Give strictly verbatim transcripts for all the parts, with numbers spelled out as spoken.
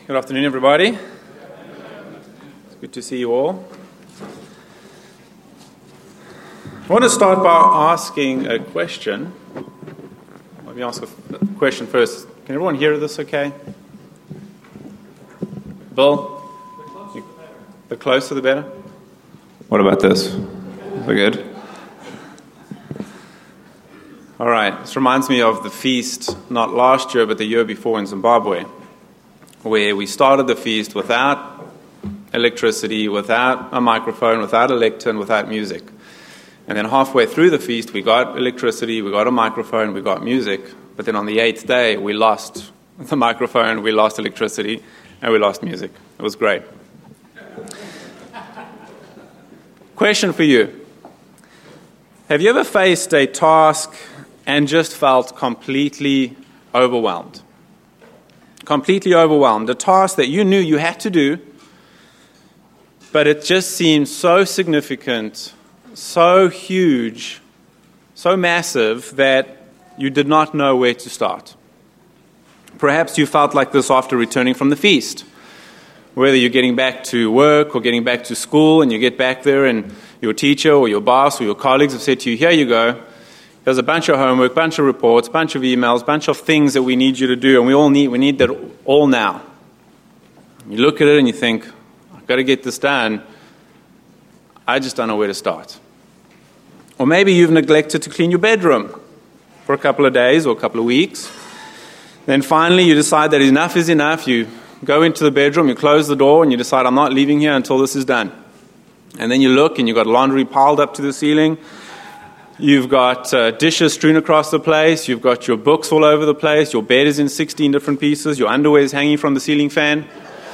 Good afternoon, everybody. It's good to see you all. I want to start by asking a question. Let me ask a question first. Can everyone hear this okay? Bill? The closer the better. What about this? We're good? All right. This reminds me of the feast, not last year, but the year before in Zimbabwe, where we started the feast without electricity, without a microphone, without a lectern, without music. And then halfway through the feast, we got electricity, we got a microphone, we got music. But then on the eighth day, we lost the microphone, we lost electricity, and we lost music. It was great. Question for you. Have you ever faced a task and just felt completely overwhelmed? Completely overwhelmed. A task that you knew you had to do, but it just seemed so significant, so huge, so massive that you did not know where to start. Perhaps you felt like this after returning from the feast. Whether you're getting back to work or getting back to school, and you get back there and your teacher or your boss or your colleagues have said to you, here you go. There's a bunch of homework, bunch of reports, bunch of emails, bunch of things that we need you to do, and we all need we need that all now. You look at it and you think, I've got to get this done. I just don't know where to start. Or maybe you've neglected to clean your bedroom for a couple of days or a couple of weeks. Then finally you decide that enough is enough. You go into the bedroom, you close the door, and you decide, I'm not leaving here until this is done. And then you look and you've got laundry piled up to the ceiling. You've got uh, dishes strewn across the place. You've got your books all over the place. Your bed is in sixteen different pieces. Your underwear is hanging from the ceiling fan.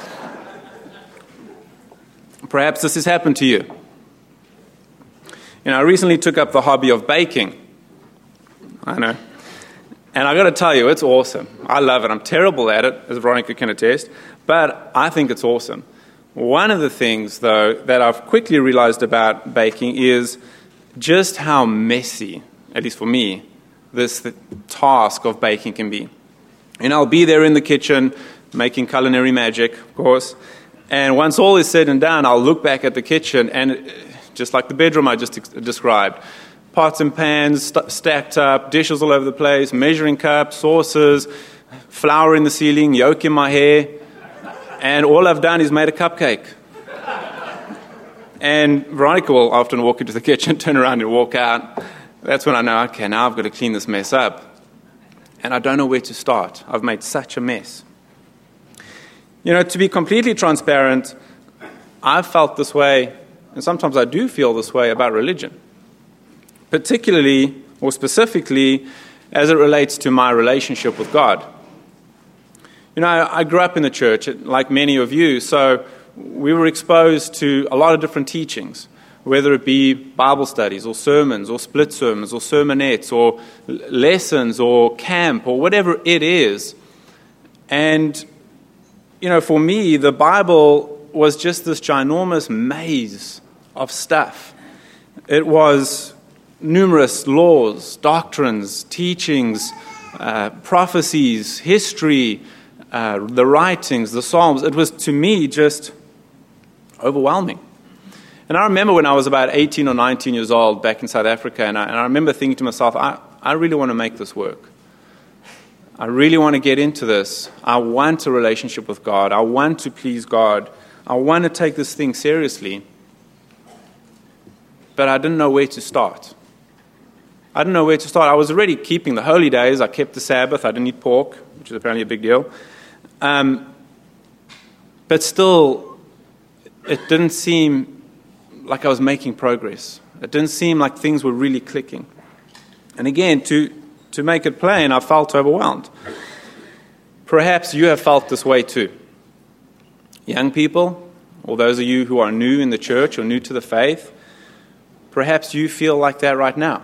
Perhaps this has happened to you. You know, I recently took up the hobby of baking. I know. And I've got to tell you, it's awesome. I love it. I'm terrible at it, as Veronica can attest, but I think it's awesome. One of the things, though, that I've quickly realized about baking is just how messy, at least for me, this task of baking can be. And I'll be there in the kitchen making culinary magic, of course, and once all is said and done, I'll look back at the kitchen, and just like the bedroom I just ex- described, pots and pans st- stacked up, dishes all over the place, measuring cups, saucers, flour in the ceiling, yolk in my hair, and all I've done is made a cupcake. And Veronica will often walk into the kitchen, turn around and walk out. That's when I know, okay, now I've got to clean this mess up. And I don't know where to start. I've made such a mess. You know, to be completely transparent, I've felt this way, and sometimes I do feel this way about religion. Particularly, or specifically, as it relates to my relationship with God. You know, I grew up in the church, like many of you, so we were exposed to a lot of different teachings, whether it be Bible studies or sermons or split sermons or sermonettes or lessons or camp or whatever it is. And, you know, for me, the Bible was just this ginormous maze of stuff. It was numerous laws, doctrines, teachings, uh, prophecies, history, uh, the writings, the Psalms. It was, to me, just overwhelming. And I remember when I was about eighteen or nineteen years old back in South Africa, and I, and I remember thinking to myself, I, I really want to make this work. I really want to get into this. I want a relationship with God. I want to please God. I want to take this thing seriously. But I didn't know where to start. I didn't know where to start. I was already keeping the holy days. I kept the Sabbath. I didn't eat pork, which is apparently a big deal. Um, but still, it didn't seem like I was making progress. It didn't seem like things were really clicking. And again, to, to make it plain, I felt overwhelmed. Perhaps you have felt this way too. Young people, or those of you who are new in the church or new to the faith, perhaps you feel like that right now.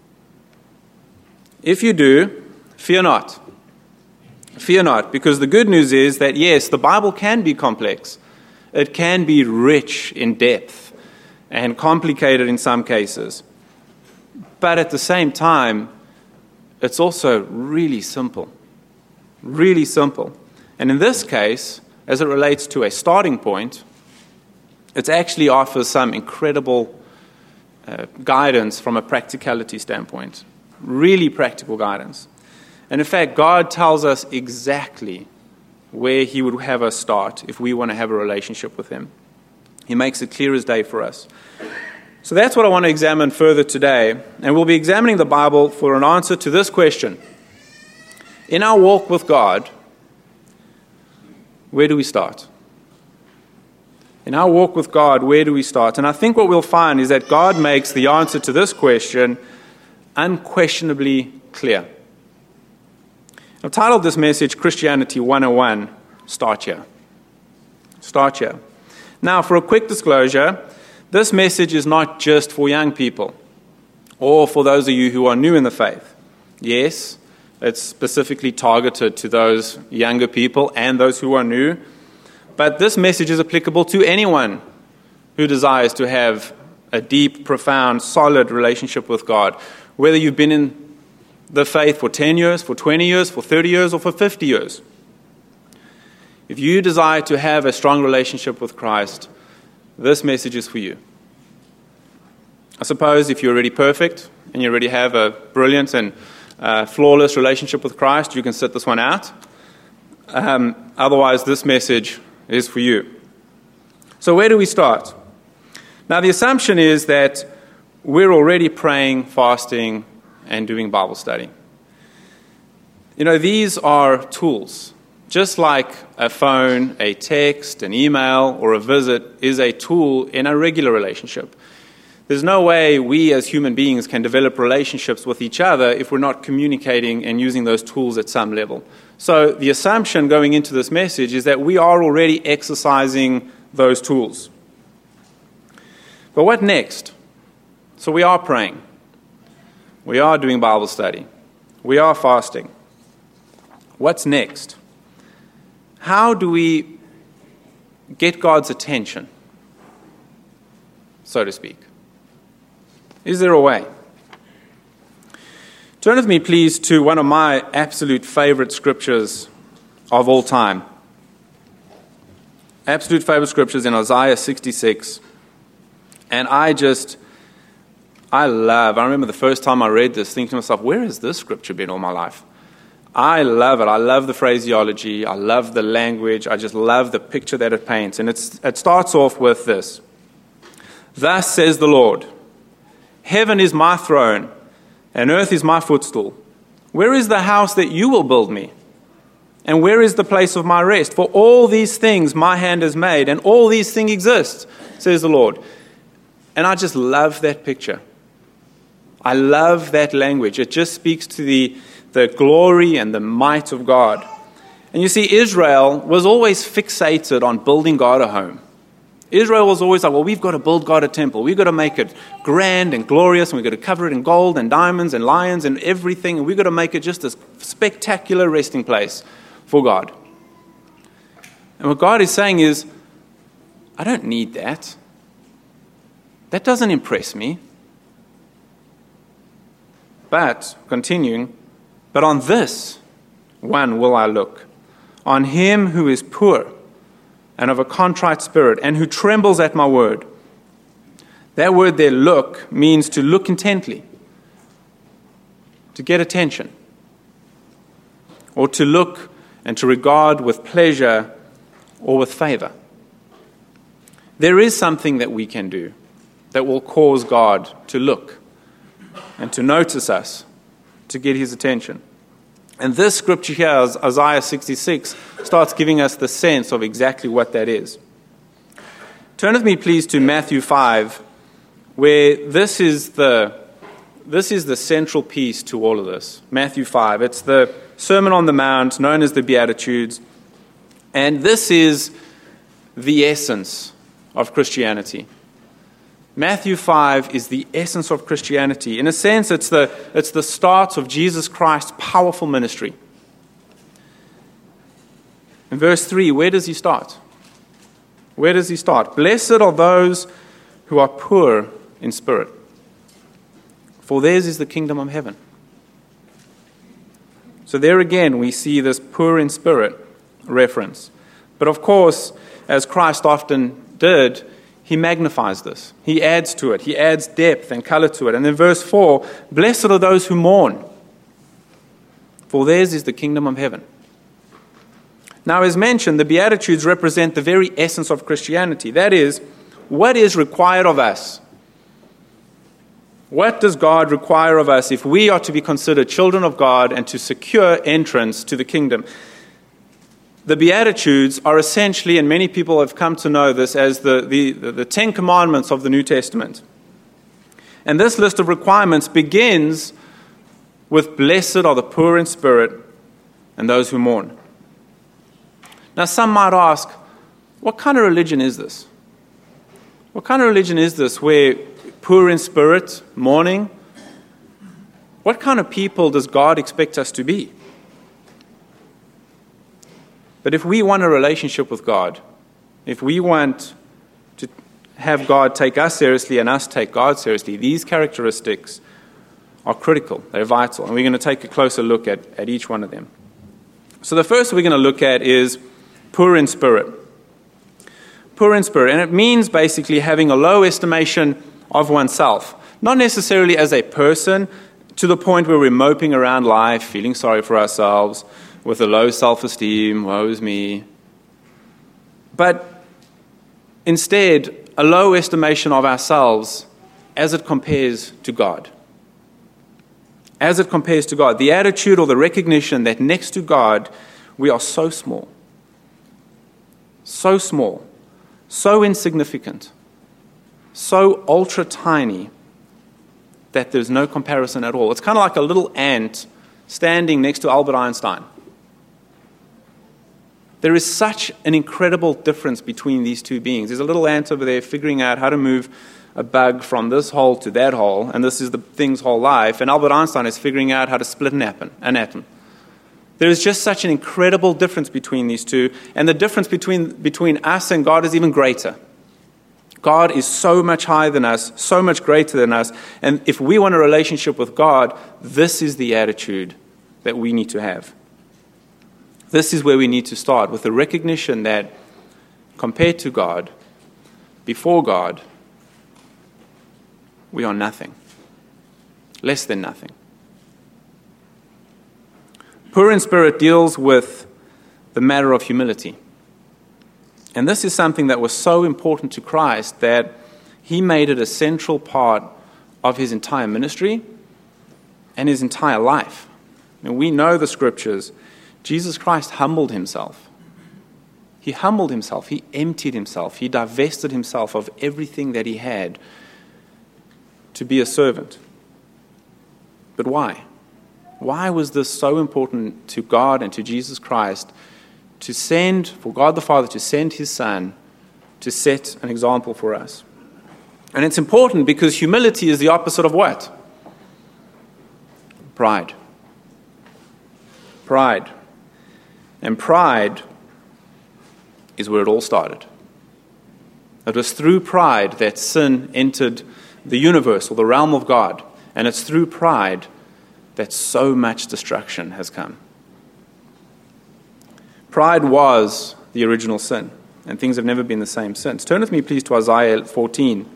If you do, fear not. Fear not, because the good news is that, yes, the Bible can be complex. It can be rich in depth and complicated in some cases. But at the same time, it's also really simple. Really simple. And in this case, as it relates to a starting point, it actually offers some incredible uh, guidance from a practicality standpoint. Really practical guidance. And in fact, God tells us exactly where He would have us start if we want to have a relationship with Him. He makes it clear as day for us. So that's what I want to examine further today. And we'll be examining the Bible for an answer to this question. In our walk with God, where do we start? In our walk with God, where do we start? And I think what we'll find is that God makes the answer to this question unquestionably clear. I've titled this message, Christianity one oh one, Start Here. Start here. Now, for a quick disclosure, this message is not just for young people or for those of you who are new in the faith. Yes, it's specifically targeted to those younger people and those who are new. But this message is applicable to anyone who desires to have a deep, profound, solid relationship with God. Whether you've been in the faith for ten years, for twenty years, for thirty years, or for fifty years. If you desire to have a strong relationship with Christ, this message is for you. I suppose if you're already perfect and you already have a brilliant and uh, flawless relationship with Christ, you can sit this one out. Um, otherwise, this message is for you. So where do we start? Now, the assumption is that we're already praying, fasting, and doing Bible study. You know, these are tools. Just like a phone, a text, an email, or a visit is a tool in a regular relationship. There's no way we as human beings can develop relationships with each other if we're not communicating and using those tools at some level. So the assumption going into this message is that we are already exercising those tools. But what next? So we are praying. We are doing Bible study. We are fasting. What's next? How do we get God's attention, so to speak? Is there a way? Turn with me, please, to one of my absolute favorite scriptures of all time. Absolute favorite scriptures in Isaiah sixty-six. And I just, I love, I remember the first time I read this, thinking to myself, where has this scripture been all my life? I love it. I love the phraseology. I love the language. I just love the picture that it paints. And it's, it starts off with this. Thus says the Lord, heaven is my throne, and earth is my footstool. Where is the house that you will build me? And where is the place of my rest? For all these things my hand has made, and all these things exist, says the Lord. And I just love that picture. I love that language. It just speaks to the the glory and the might of God. And you see, Israel was always fixated on building God a home. Israel was always like, well, we've got to build God a temple. We've got to make it grand and glorious, and we've got to cover it in gold and diamonds and lions and everything, and we've got to make it just a spectacular resting place for God. And what God is saying is, I don't need that. That doesn't impress me. But, continuing, but on this one will I look, on him who is poor and of a contrite spirit, and who trembles at my word. That word there, look, means to look intently, to get attention, or to look and to regard with pleasure or with favor. There is something that we can do that will cause God to look and to notice us, to get his attention. And this scripture here, Isaiah sixty-six, starts giving us the sense of exactly what that is. Turn with me, please, to Matthew five, where this is the this is the central piece to all of this. Matthew five. It's the Sermon on the Mount, known as the Beatitudes. And this is the essence of Christianity. Matthew five is the essence of Christianity. In a sense, it's the, it's the start of Jesus Christ's powerful ministry. In verse three, where does he start? Where does he start? Blessed are those who are poor in spirit, for theirs is the kingdom of heaven. So there again, we see this poor in spirit reference. But of course, as Christ often did, he magnifies this. He adds to it. He adds depth and color to it. And in verse four, blessed are those who mourn, for theirs is the kingdom of heaven. Now, as mentioned, the Beatitudes represent the very essence of Christianity. That is, what is required of us? What does God require of us if we are to be considered children of God and to secure entrance to the kingdom? The Beatitudes are essentially, and many people have come to know this as the, the, the Ten Commandments of the New Testament. And this list of requirements begins with blessed are the poor in spirit and those who mourn. Now, some might ask, what kind of religion is this? What kind of religion is this where poor in spirit, mourning? What kind of people does God expect us to be? But if we want a relationship with God, if we want to have God take us seriously and us take God seriously, these characteristics are critical. They're vital. And we're going to take a closer look at, at each one of them. So the first we're going to look at is poor in spirit. Poor in spirit. And it means basically having a low estimation of oneself. Not necessarily as a person, to the point where we're moping around life, feeling sorry for ourselves, with a low self-esteem, woe is me. But instead, a low estimation of ourselves as it compares to God. As it compares to God. The attitude or the recognition that next to God, we are so small. So small. So insignificant. So ultra tiny that there's no comparison at all. It's kind of like a little ant standing next to Albert Einstein. There is such an incredible difference between these two beings. There's a little ant over there figuring out how to move a bug from this hole to that hole, and this is the thing's whole life. And Albert Einstein is figuring out how to split an atom. An atom. There is just such an incredible difference between these two, and the difference between, between us and God is even greater. God is so much higher than us, so much greater than us, and if we want a relationship with God, this is the attitude that we need to have. This is where we need to start, with the recognition that compared to God, before God, we are nothing. Less than nothing. Poor in spirit deals with the matter of humility. And this is something that was so important to Christ that he made it a central part of his entire ministry and his entire life. And we know the scriptures. Jesus Christ humbled himself. He humbled himself. He emptied himself. He divested himself of everything that he had to be a servant. But why? Why was this so important to God and to Jesus Christ to send, for God the Father to send his Son to set an example for us? And it's important because humility is the opposite of what? Pride. Pride. And pride is where it all started. It was through pride that sin entered the universe or the realm of God. And it's through pride that so much destruction has come. Pride was the original sin, and things have never been the same since. Turn with me, please, to Isaiah fourteen.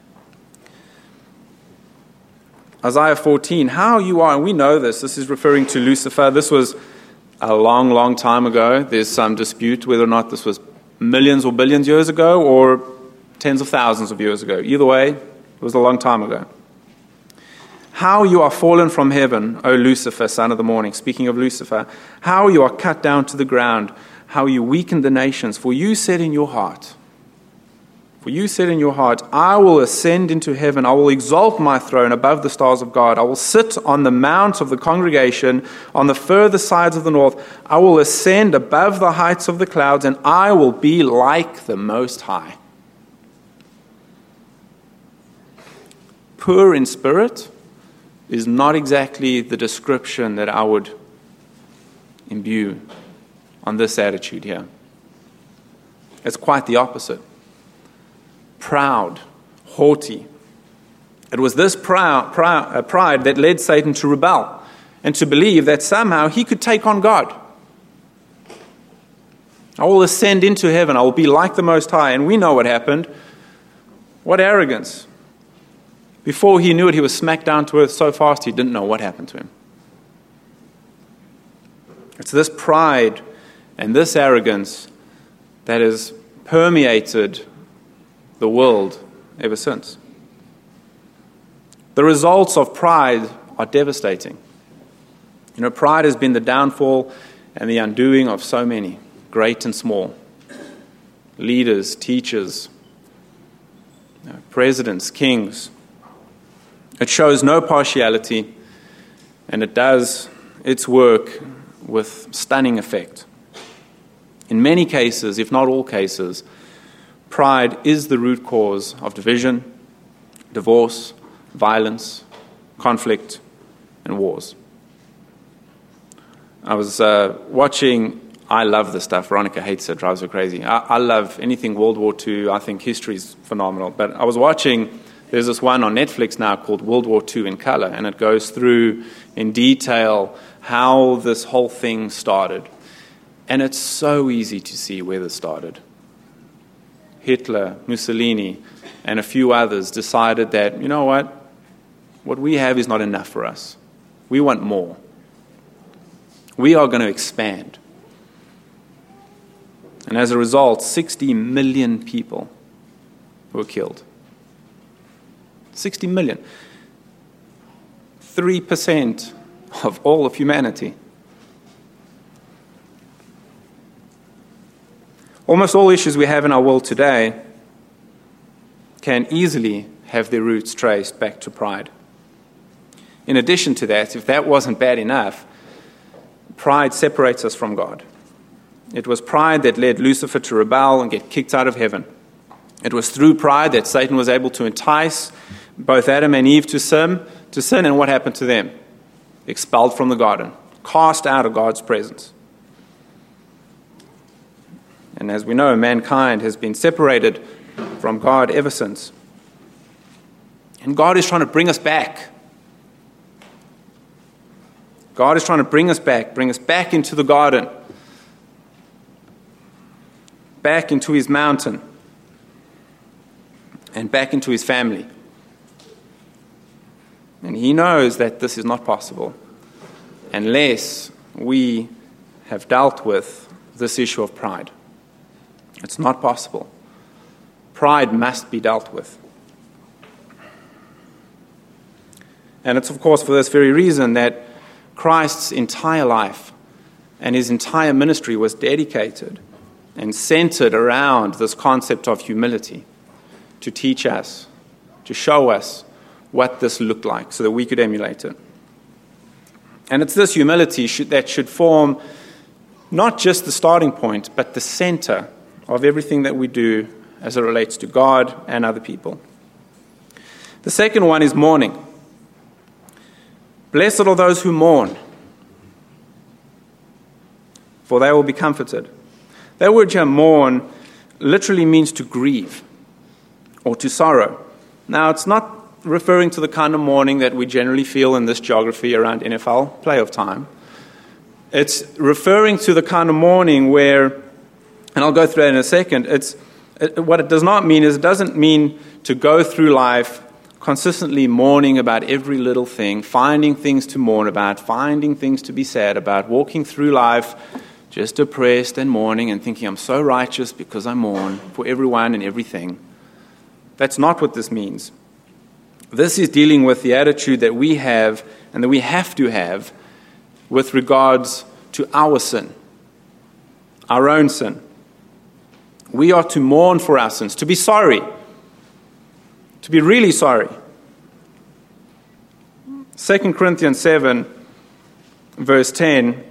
Isaiah fourteen, how you are, and we know this, this is referring to Lucifer. This was a long, long time ago. There's some dispute whether or not this was millions or billions years ago or tens of thousands of years ago. Either way, it was a long time ago. How you are fallen from heaven, O Lucifer, son of the morning. Speaking of Lucifer, how you are cut down to the ground, how you weaken the nations. For you said in your heart, for you said in your heart, I will ascend into heaven. I will exalt my throne above the stars of God. I will sit on the mount of the congregation on the further sides of the north. I will ascend above the heights of the clouds, and I will be like the Most High. Poor in spirit is not exactly the description that I would imbue on this attitude here. It's quite the opposite. Proud, haughty. It was this proud, proud, uh, pride that led Satan to rebel and to believe that somehow he could take on God. I will ascend into heaven. I will be like the Most High. And we know what happened. What arrogance. Before he knew it, he was smacked down to earth so fast he didn't know what happened to him. It's this pride and this arrogance that has permeated the world ever since. The results of pride are devastating. You know, pride has been the downfall and the undoing of so many, great and small. Leaders, teachers, you know, presidents, kings. It shows no partiality, and it does its work with stunning effect. In many cases, if not all cases, pride is the root cause of division, divorce, violence, conflict, and wars. I was uh, watching, I love this stuff, Veronica hates it, drives her crazy. I, I love anything World War Two, I think history's phenomenal. But I was watching, there's this one on Netflix now called World War Two in Color, and it goes through in detail how this whole thing started. And it's so easy to see where this started. Hitler, Mussolini, and a few others decided that, you know what, what we have is not enough for us. We want more. We are going to expand. And as a result, sixty million people were killed. sixty million. three percent of all of humanity. Almost all issues we have in our world today can easily have their roots traced back to pride. In addition to that, if that wasn't bad enough, pride separates us from God. It was pride that led Lucifer to rebel and get kicked out of heaven. It was through pride that Satan was able to entice both Adam and Eve to sin, to sin, and what happened to them? Expelled from the garden, cast out of God's presence. And as we know, mankind has been separated from God ever since. And God is trying to bring us back. God is trying to bring us back, bring us back into the garden, back into his mountain, and back into his family. And he knows that this is not possible unless we have dealt with this issue of pride. It's not possible. Pride must be dealt with. And it's, of course, for this very reason that Christ's entire life and his entire ministry was dedicated and centered around this concept of humility, to teach us, to show us what this looked like so that we could emulate it. And it's this humility should, that should form not just the starting point, but the center of everything that we do as it relates to God and other people. The second one is mourning. Blessed are those who mourn, for they will be comforted. That word here, mourn, literally means to grieve or to sorrow. Now, it's not referring to the kind of mourning that we generally feel in this geography around N F L playoff time. It's referring to the kind of mourning where, and I'll go through that in a second, it's, it, what it does not mean is it doesn't mean to go through life consistently mourning about every little thing, finding things to mourn about, finding things to be sad about, walking through life just depressed and mourning and thinking, I'm so righteous because I mourn for everyone and everything. That's not what this means. This is dealing with the attitude that we have and that we have to have with regards to our sin, our own sin. We are to mourn for our sins, to be sorry, to be really sorry. Second Corinthians seven, verse ten,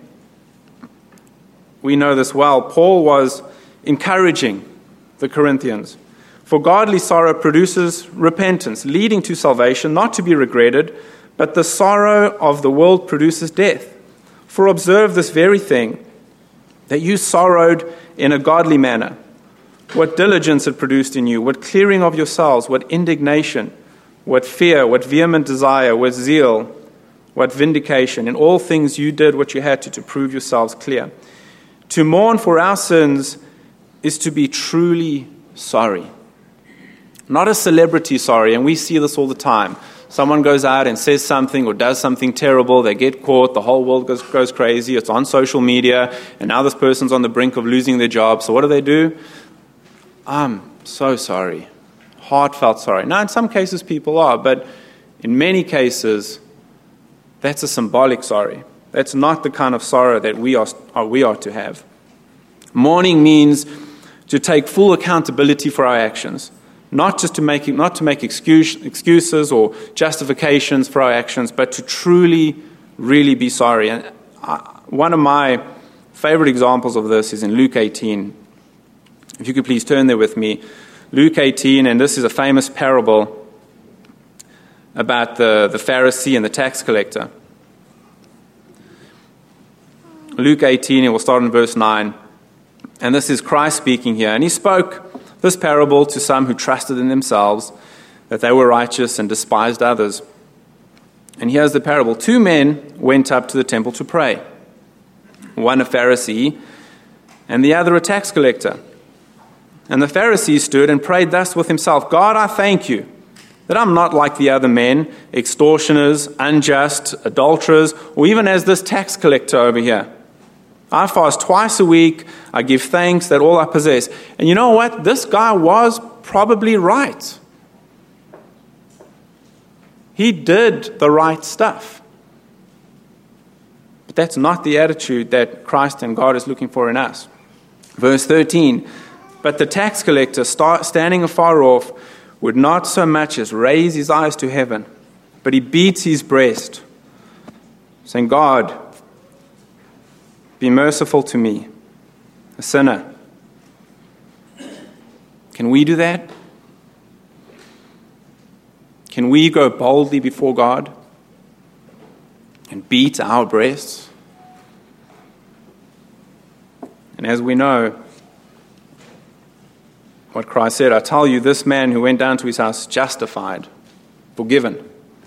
we know this well. Paul was encouraging the Corinthians. For godly sorrow produces repentance, leading to salvation, not to be regretted, but the sorrow of the world produces death. For observe this very thing, that you sorrowed in a godly manner. What diligence it produced in you, what clearing of yourselves, what indignation, what fear, what vehement desire, what zeal, what vindication. In all things you did what you had to to prove yourselves clear. To mourn for our sins is to be truly sorry. Not a celebrity sorry, and we see this all the time. Someone goes out and says something or does something terrible, they get caught, the whole world goes, goes crazy, it's on social media, and now this person's on the brink of losing their job. So what do they do? I'm so sorry. Heartfelt sorry. Now, in some cases people are, but in many cases, that's a symbolic sorry. That's not the kind of sorrow that we are, we are to have. Mourning means to take full accountability for our actions. Not just to make not to make excuse, excuses or justifications for our actions, but to truly, really be sorry. And I, one of my favorite examples of this is in Luke eighteen. If you could please turn there with me. Luke eighteen, and this is a famous parable about the, the Pharisee and the tax collector. Luke eighteen, and we'll start in verse nine. And this is Christ speaking here. And he spoke this parable to some who trusted in themselves that they were righteous and despised others. And here's the parable. Two men went up to the temple to pray. One a Pharisee and the other a tax collector. And the Pharisee stood and prayed thus with himself, God, I thank you that I'm not like the other men, extortioners, unjust, adulterers, or even as this tax collector over here. I fast twice a week. I give thanks that all I possess. And you know what? This guy was probably right. He did the right stuff. But that's not the attitude that Christ and God is looking for in us. Verse thirteen, but the tax collector, standing afar off, would not so much as raise his eyes to heaven, but he beats his breast, saying, God, be merciful to me, a sinner. Can we do that? Can we go boldly before God and beat our breasts? And as we know, what Christ said, I tell you, this man who went down to his house justified, forgiven,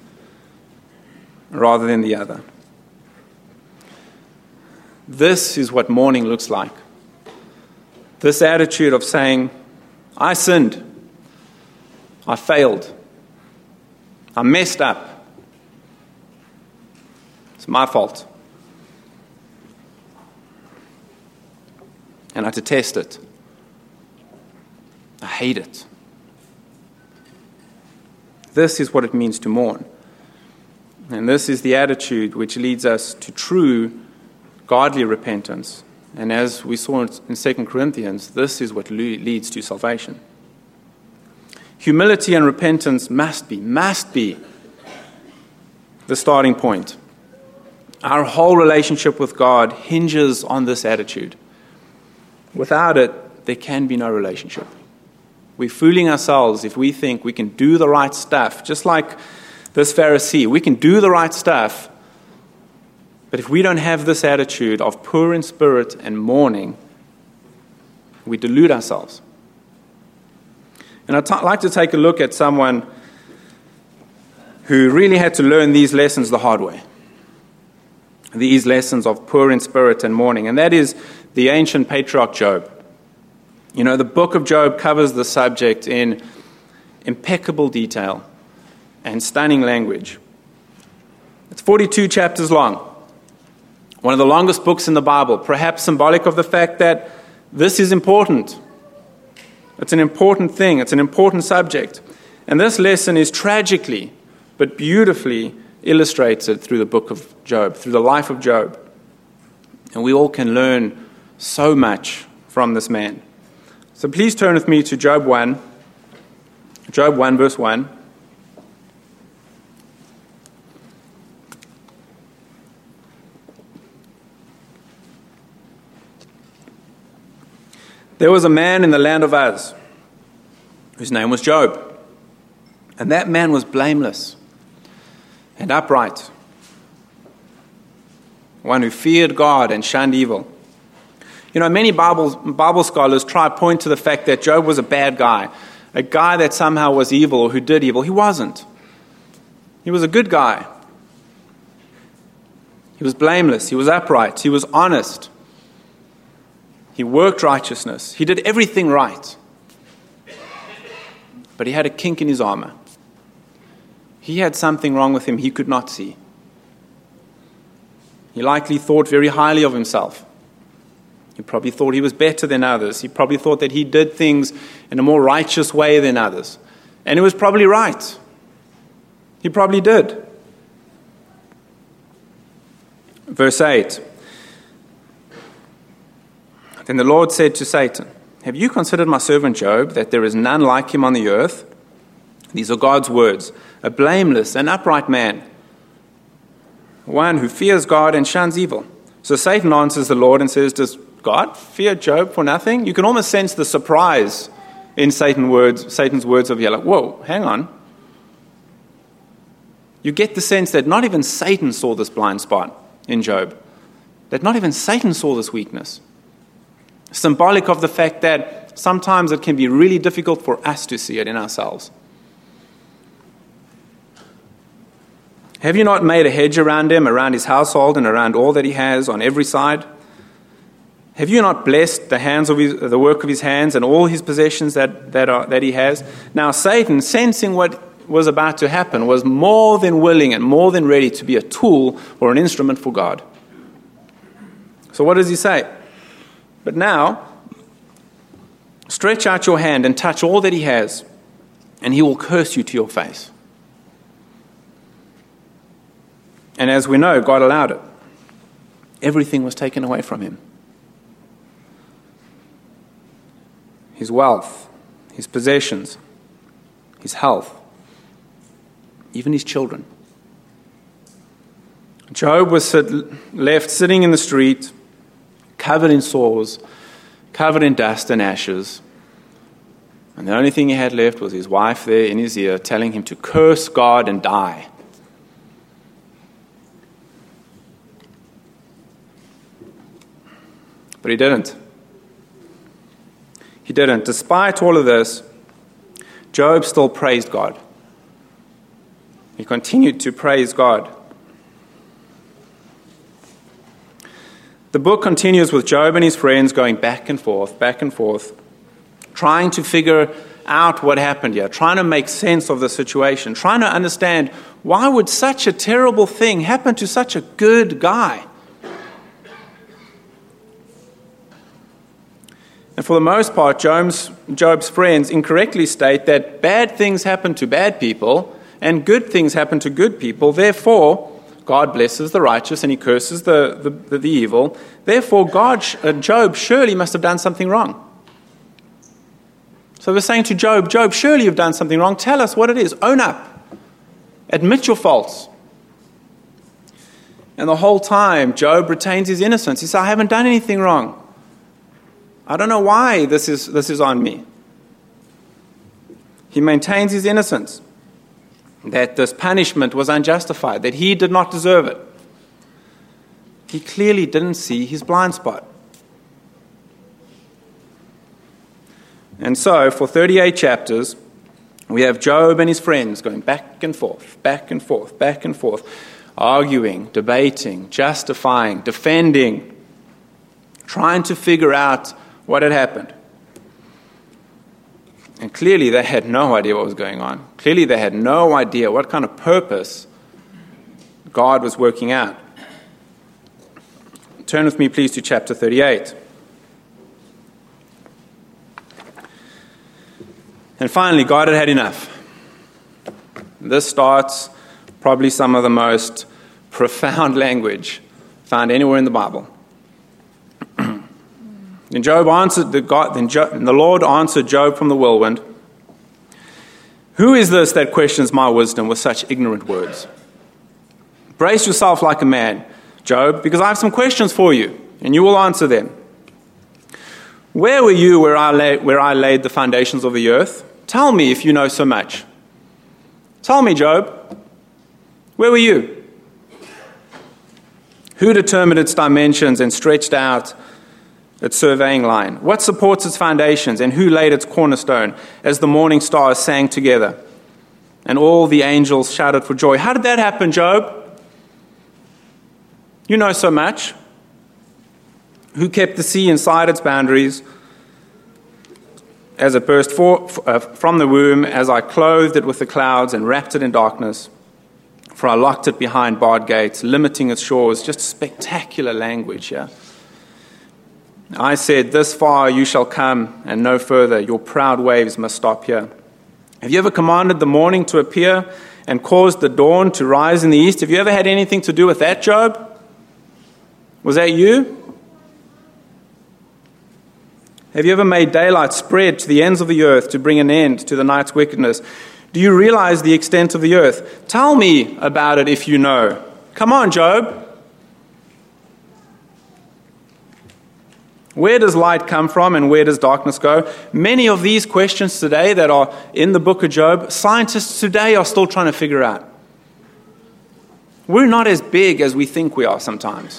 rather than the other. This is what mourning looks like. This attitude of saying, I sinned, I failed, I messed up, it's my fault, and I detest it. I hate it. This is what it means to mourn. And this is the attitude which leads us to true godly repentance. And as we saw in Second Corinthians, this is what leads to salvation. Humility and repentance must be, must be the starting point. Our whole relationship with God hinges on this attitude. Without it, there can be no relationship. We're fooling ourselves if we think we can do the right stuff, just like this Pharisee. We can do the right stuff, but if we don't have this attitude of poor in spirit and mourning, we delude ourselves. And I'd t- like to take a look at someone who really had to learn these lessons the hard way. These lessons of poor in spirit and mourning, and that is the ancient patriarch Job. You know, the book of Job covers the subject in impeccable detail and stunning language. It's forty-two chapters long. One of the longest books in the Bible, perhaps symbolic of the fact that this is important. It's an important thing. It's an important subject. And this lesson is tragically, but beautifully illustrated through the book of Job, through the life of Job. And we all can learn so much from this man. So please turn with me to Job one. Job one, verse one. There was a man in the land of Uz whose name was Job. And that man was blameless and upright, one who feared God and shunned evil. You know, many Bible, Bible scholars try to point to the fact that Job was a bad guy, a guy that somehow was evil or who did evil. He wasn't. He was a good guy. He was blameless. He was upright. He was honest. He worked righteousness. He did everything right. But he had a kink in his armor. He had something wrong with him he could not see. He likely thought very highly of himself. He probably thought he was better than others. He probably thought that he did things in a more righteous way than others. And he was probably right. He probably did. Verse eight. Then the Lord said to Satan, "Have you considered my servant Job, that there is none like him on the earth?" These are God's words. "A blameless and upright man, one who fears God and shuns evil." So Satan answers the Lord and says, "Does God fear Job for nothing?" You can almost sense the surprise in Satan's words, Satan's words of, yeah, like, whoa, hang on. You get the sense that not even Satan saw this blind spot in Job. That not even Satan saw this weakness. Symbolic of the fact that sometimes it can be really difficult for us to see it in ourselves. Have you not made a hedge around him, around his household, and around all that he has on every side? Have you not blessed the hands of his, the work of his hands and all his possessions that, that, are, that he has? Now Satan, sensing what was about to happen, was more than willing and more than ready to be a tool or an instrument for God. So what does he say? But now, stretch out your hand and touch all that he has, and he will curse you to your face. And as we know, God allowed it. Everything was taken away from him. His wealth, his possessions, his health, even his children. Job was sit, left sitting in the street, covered in sores, covered in dust and ashes. And the only thing he had left was his wife there in his ear telling him to curse God and die. But he didn't. He didn't. Despite all of this, Job still praised God. He continued to praise God. The book continues with Job and his friends going back and forth, back and forth, trying to figure out what happened here, trying to make sense of the situation, trying to understand why would such a terrible thing happen to such a good guy? And for the most part, Job's, Job's friends incorrectly state that bad things happen to bad people and good things happen to good people. Therefore, God blesses the righteous and he curses the, the, the, the evil. Therefore, God, uh, Job surely must have done something wrong. So we're saying to Job, Job, surely you've done something wrong. Tell us what it is. Own up. Admit your faults. And the whole time, Job retains his innocence. He says, I haven't done anything wrong. I don't know why this is this is on me. He maintains his innocence, that this punishment was unjustified, that he did not deserve it. He clearly didn't see his blind spot. And so, for thirty-eight chapters, we have Job and his friends going back and forth, back and forth, back and forth, arguing, debating, justifying, defending, trying to figure out what had happened. And clearly they had no idea what was going on. Clearly they had no idea what kind of purpose God was working out. Turn with me, please, to chapter thirty-eight. And finally, God had had enough. This starts probably some of the most profound language found anywhere in the Bible. Then Job answered the God. Then Job, the Lord answered Job from the whirlwind, "Who is this that questions my wisdom with such ignorant words? Brace yourself like a man, Job, because I have some questions for you, and you will answer them. Where were you where I lay, where I laid the foundations of the earth? Tell me if you know so much. Tell me, Job, where were you? Who determined its dimensions and stretched out its surveying line? What supports its foundations, and who laid its cornerstone, as the morning stars sang together and all the angels shouted for joy?" How did that happen, Job? You know so much. Who kept the sea inside its boundaries as it burst for, uh, from the womb, as I clothed it with the clouds and wrapped it in darkness? For I locked it behind barred gates, limiting its shores. Just spectacular language here. I said, this far you shall come and no further. Your proud waves must stop here. Have you ever commanded the morning to appear and caused the dawn to rise in the east? Have you ever had anything to do with that, Job? Was that you? Have you ever made daylight spread to the ends of the earth to bring an end to the night's wickedness? Do you realize the extent of the earth? Tell me about it if you know. Come on, Job. Where does light come from and where does darkness go? Many of these questions today that are in the book of Job, scientists today are still trying to figure out. We're not as big as we think we are sometimes.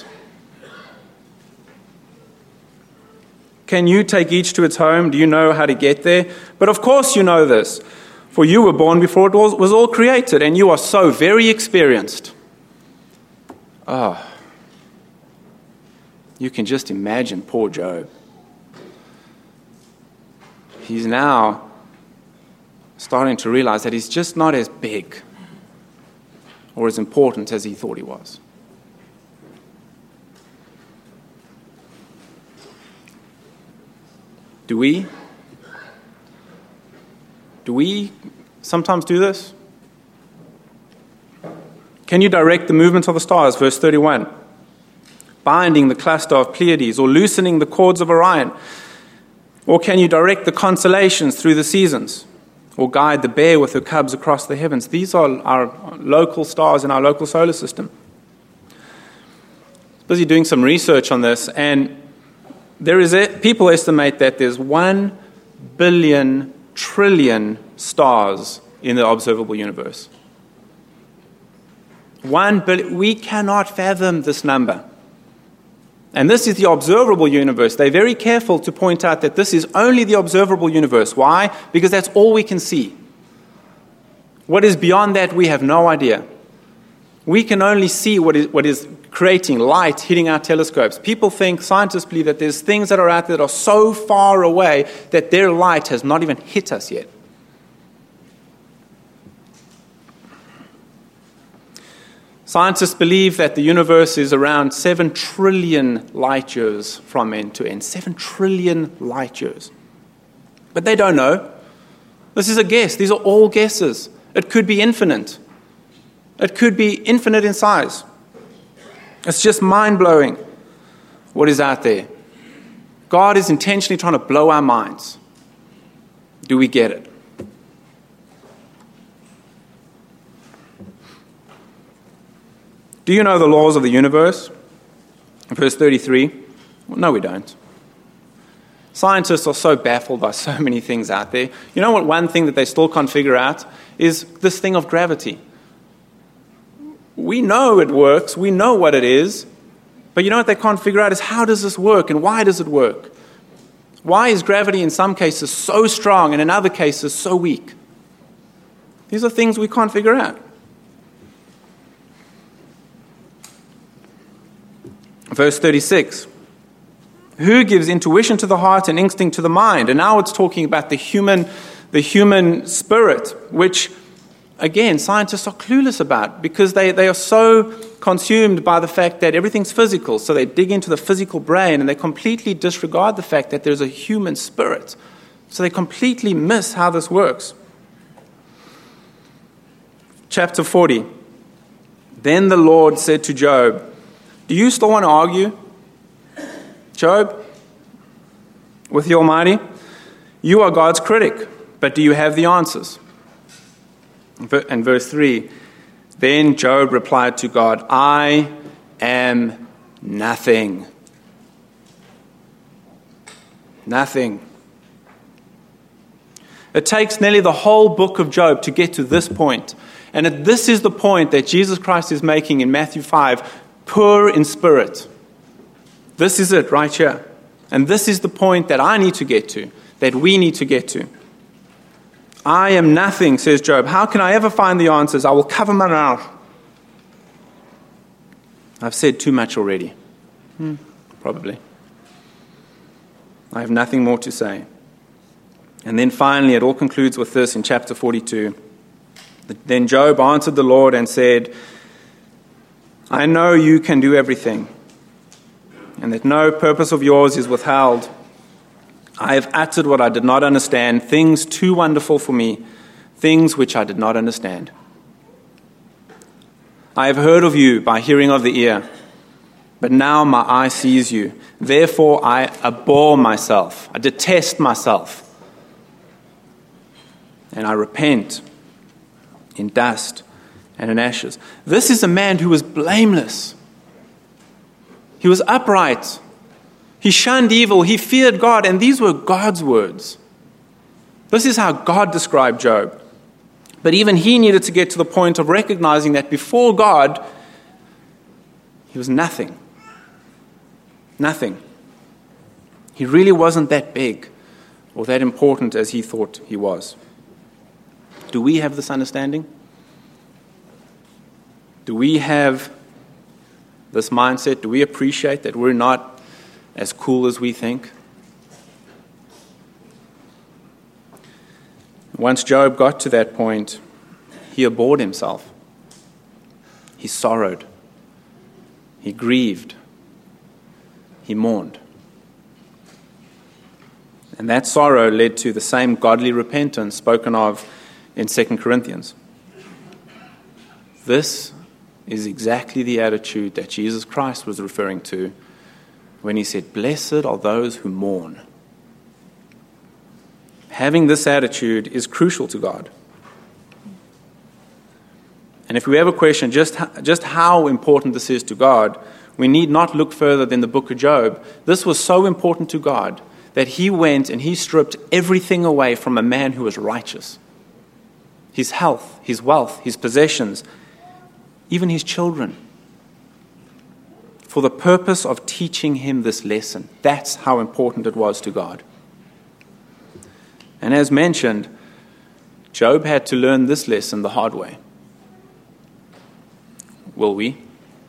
Can you take each to its home? Do you know how to get there? But of course you know this, for you were born before it was, was all created, and you are so very experienced. Oh, you can just imagine poor Job. He's now starting to realize that he's just not as big or as important as he thought he was. Do we? Do we sometimes do this? Can you direct the movement of the stars? Verse thirty-one. Binding the cluster of Pleiades or loosening the cords of Orion? Or can you direct the constellations through the seasons? Or guide the bear with her cubs across the heavens? These are our local stars in our local solar system. I was busy doing some research on this, and There is a, people estimate that there's one billion trillion stars in the observable universe. One billion. We cannot fathom this number. And this is the observable universe. They're very careful to point out that this is only the observable universe. Why? Because that's all we can see. What is beyond that, we have no idea. We can only see what is, what is creating light hitting our telescopes. People think, scientists believe that there's things that are out there that are so far away that their light has not even hit us yet. Scientists believe that the universe is around seven trillion light years from end to end. seven trillion light years. But they don't know. This is a guess. These are all guesses. It could be infinite. It could be infinite in size. It's just mind-blowing what is out there. God is intentionally trying to blow our minds. Do we get it? Do you know the laws of the universe? Verse thirty-three. Well, no, we don't. Scientists are so baffled by so many things out there. You know what one thing that they still can't figure out is this thing of gravity. We know it works. We know what it is. But you know what they can't figure out is how does this work and why does it work? Why is gravity in some cases so strong and in other cases so weak? These are things we can't figure out. Verse thirty-six. Who gives intuition to the heart and instinct to the mind? And now it's talking about the human, the human spirit, which, again, scientists are clueless about because they, they are so consumed by the fact that everything's physical. So they dig into the physical brain and they completely disregard the fact that there's a human spirit. So they completely miss how this works. Chapter forty. Then the Lord said to Job, do you still want to argue, Job, with the Almighty? You are God's critic, but do you have the answers? And verse three, then Job replied to God, I am nothing. Nothing. It takes nearly the whole book of Job to get to this point. And this is the point that Jesus Christ is making in Matthew five, poor in spirit. This is it right here. And this is the point that I need to get to, that we need to get to. I am nothing, says Job. How can I ever find the answers? I will cover my mouth. I've said too much already. Hmm, probably. I have nothing more to say. And then finally, it all concludes with this in chapter forty-two. Then Job answered the Lord and said, I know you can do everything, and that no purpose of yours is withheld. I have uttered what I did not understand, things too wonderful for me, things which I did not understand. I have heard of you by hearing of the ear, but now my eye sees you. Therefore I abhor myself, I detest myself, and I repent in dust and in ashes. This is a man who was blameless. He was upright. He shunned evil. He feared God. And these were God's words. This is how God described Job. But even he needed to get to the point of recognizing that before God, he was nothing. Nothing. He really wasn't that big or that important as he thought he was. Do we have this understanding? Do we have this mindset? Do we appreciate that we're not as cool as we think? Once Job got to that point, he abhorred himself. He sorrowed. He grieved. He mourned. And that sorrow led to the same godly repentance spoken of in Second Corinthians. This is exactly the attitude that Jesus Christ was referring to when he said, blessed are those who mourn. Having this attitude is crucial to God. And if we ever question just how, just how important this is to God, we need not look further than the book of Job. This was so important to God that he went and he stripped everything away from a man who was righteous. His health, his wealth, his possessions, even his children, for the purpose of teaching him this lesson. That's how important it was to God. And as mentioned, Job had to learn this lesson the hard way. Will we?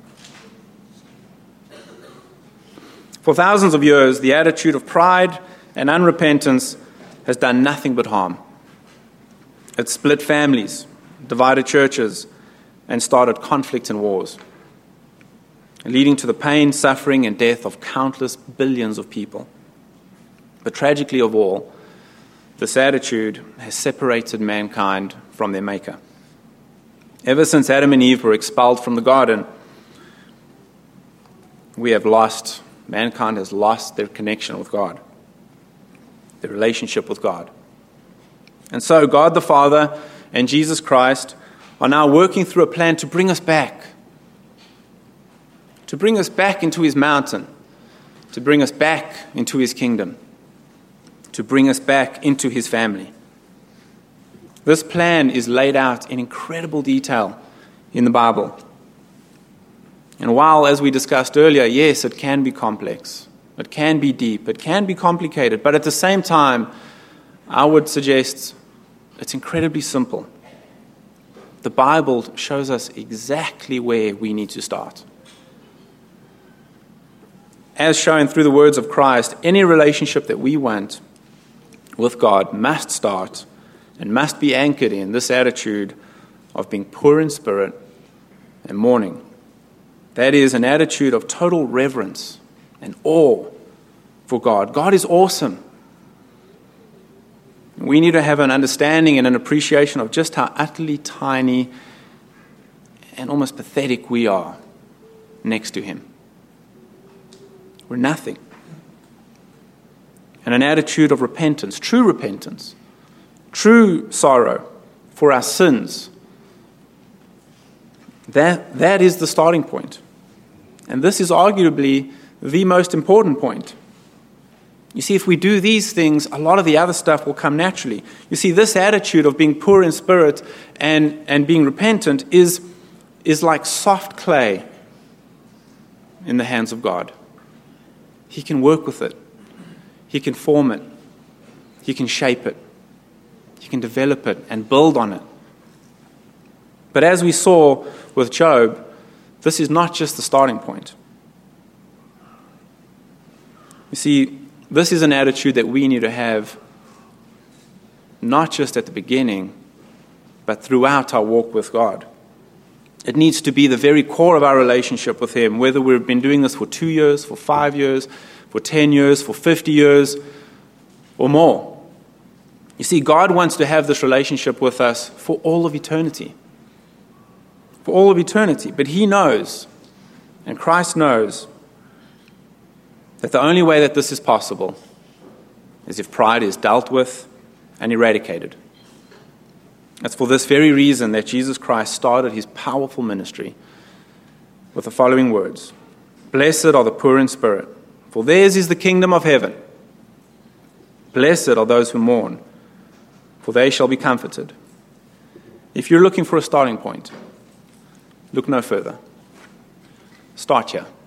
For thousands of years, the attitude of pride and unrepentance has done nothing but harm. It split families, divided churches, and started conflict and wars, leading to the pain, suffering, and death of countless billions of people. But tragically of all, this attitude has separated mankind from their Maker. Ever since Adam and Eve were expelled from the garden, we have lost, mankind has lost their connection with God, their relationship with God. And so God the Father and Jesus Christ are now working through a plan to bring us back, to bring us back into his mountain, to bring us back into his kingdom, to bring us back into his family. This plan is laid out in incredible detail in the Bible. And while, as we discussed earlier, yes, it can be complex, it can be deep, it can be complicated, but at the same time, I would suggest it's incredibly simple. The Bible shows us exactly where we need to start. As shown through the words of Christ, any relationship that we want with God must start and must be anchored in this attitude of being poor in spirit and mourning. That is an attitude of total reverence and awe for God. God is awesome. We need to have an understanding and an appreciation of just how utterly tiny and almost pathetic we are next to him. We're nothing. And an attitude of repentance, true repentance, true sorrow for our sins. That, that is the starting point. And this is arguably the most important point. You see, if we do these things, a lot of the other stuff will come naturally. You see, this attitude of being poor in spirit and, and being repentant is, is like soft clay in the hands of God. He can work with it. He can form it. He can shape it. He can develop it and build on it. But as we saw with Job, this is not just the starting point. You see, This is an attitude that we need to have not just at the beginning, but throughout our walk with God. It needs to be the very core of our relationship with Him, whether we've been doing this for two years, for five years, for ten years, for fifty years, or more. You see, God wants to have this relationship with us for all of eternity. For all of eternity. But He knows, and Christ knows, that the only way that this is possible is if pride is dealt with and eradicated. It's for this very reason that Jesus Christ started His powerful ministry with the following words: "Blessed are the poor in spirit, for theirs is the kingdom of heaven. Blessed are those who mourn, for they shall be comforted." If you're looking for a starting point, look no further. Start here.